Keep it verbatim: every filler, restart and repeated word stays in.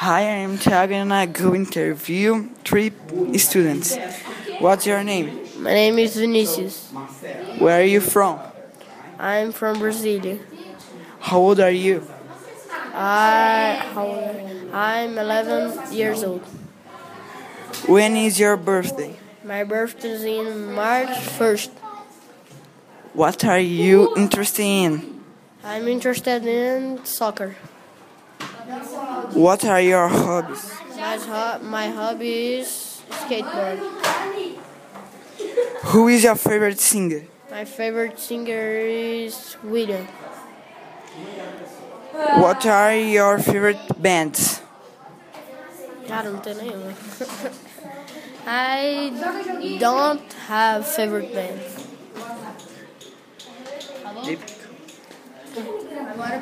Hi, I'm Thiago and I go interview three students. What's your name? My name is Vinicius. Where are you from? I'm from Brasilia. How old are you? I how old am I? I'm eleven years old. When is your birthday? My birthday is in March first. What are you interested in? I'm interested in soccer. What are your hobbies? My, ho- my hobby is skateboard. Who is your favorite singer? My favorite singer is William. What are your favorite bands? Cara, não tem nenhuma. I don't have favorite band.